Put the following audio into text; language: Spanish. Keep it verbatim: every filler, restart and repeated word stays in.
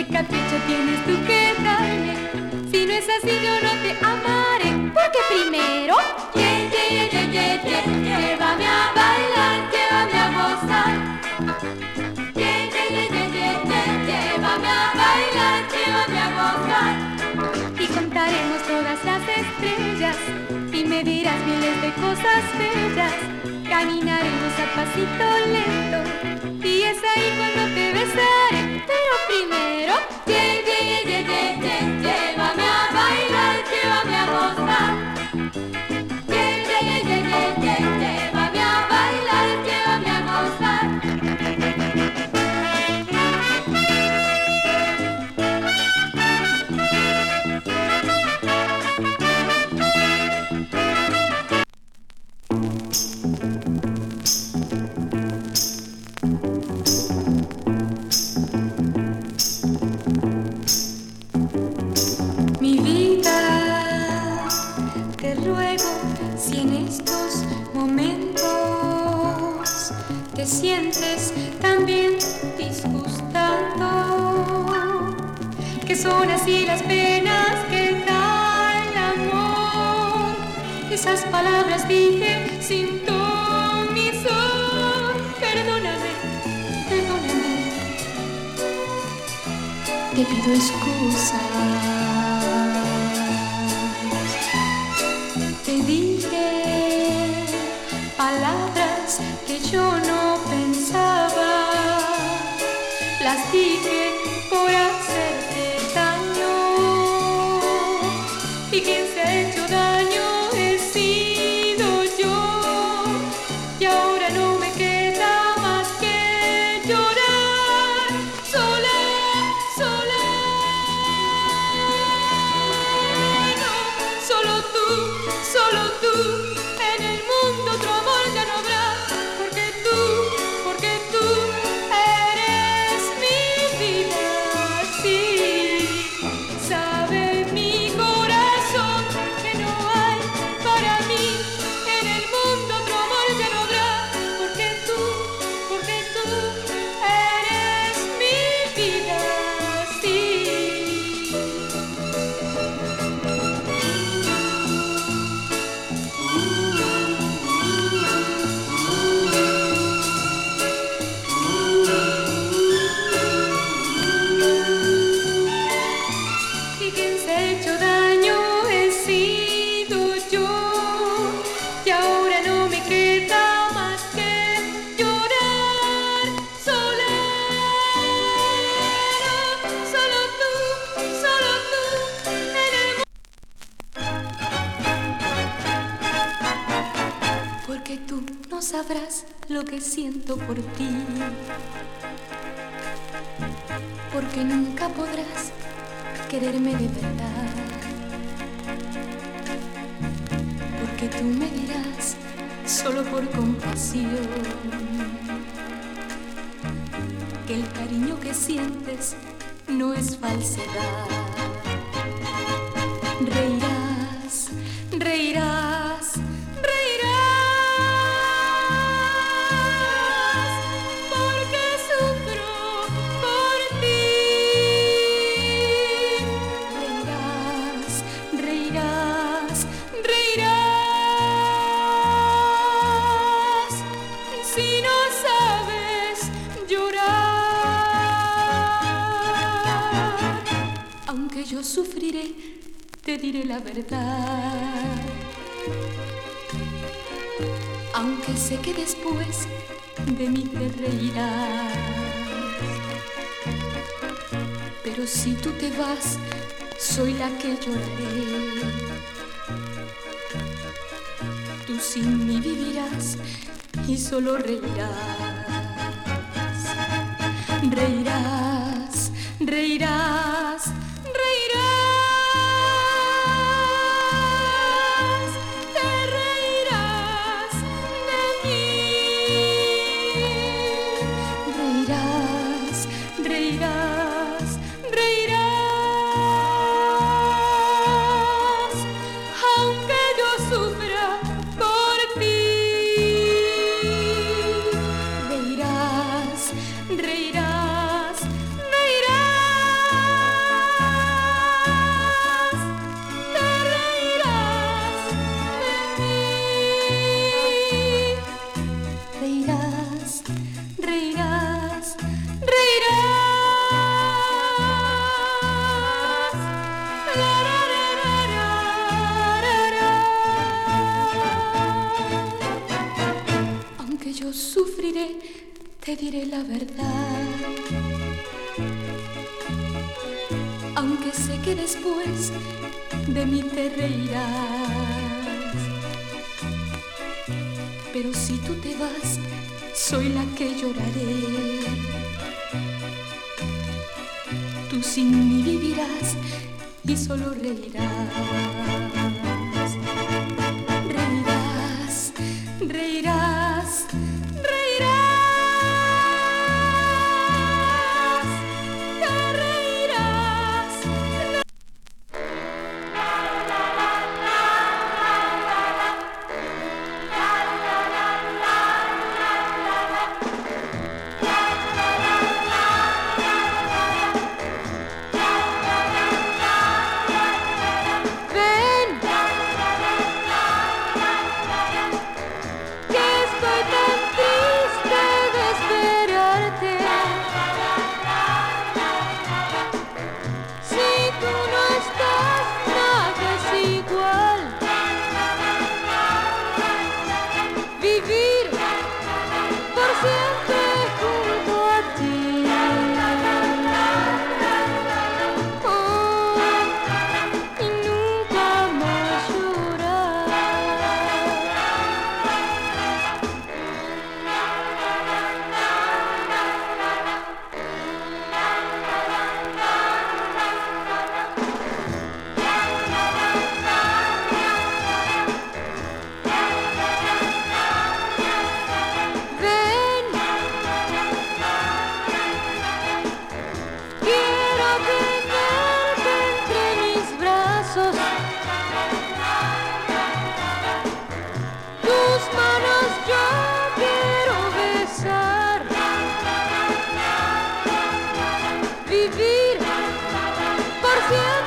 ¿Qué capricho tienes tú que darme? Si no es así yo no te amaré. Porque primero, ye, ye, ye, ye, ye, llévame a bailar, llévame a gozar. Ye, ye, ye, ye, ye, ye, llévame a bailar, llévame a gozar. Y contaremos todas las estrellas y me dirás miles de cosas bellas. Caminaremos a pasito lento y es ahí cuando te besaré. Pero primero, ye, ye, ye, ye, ye, ye, llévame a bailar, llévame a gozar. Ye, ye, ye, ye, ye, ye, llévame a bailar, llévame a gozar. Mi vida, te ruego, si en estos momentos te sientes también disgustando, que son así las penas que da el amor. Esas palabras dije sin ton ni son. Perdóname, perdóname, te pido excusas. Te dije palabras que yo no pensaba, las dije por hacerte daño. Y quien se ha hecho daño he sido yo. Y ahora no me queda más que llorar, sola, sola. No, solo tú. Solo tú, en el mundo otro amor ya no habrá, porque tú, porque tú eres mi vida, sí. Sabe mi corazón que no hay para mí, en el mundo otro amor ya no habrá, porque tú, porque tú eres mi vida, sí. Porque tú no sabrás lo que siento por ti, porque nunca podrás quererme de verdad, porque tú me dirás solo por compasión que el cariño que sientes no es falsedad. Reirás, reirás, yo sufriré, te diré la verdad. Aunque sé que después de mí te reirás, pero si tú te vas, soy la que lloraré. Tú sin mí vivirás y solo reirás. Reirás, reirás. Reirás, reirás, aunque yo sufra por ti. Reirás, reirás, reirás. diré, te diré la verdad. Aunque sé que después de mí te reirás, pero si tú te vas, soy la que lloraré. Tú sin mí vivirás y solo reirás. Reirás, reirás, reirás. Te reirás. Ven, que estoy tan triste de esperarte. Si tú no estás, nada es igual. Vivir por siempre junto a ti. Oh, y nunca más llorar. Ven, quiero tenerte entre mis brazos. Tus manos yo quiero besar. Vivir por siempre.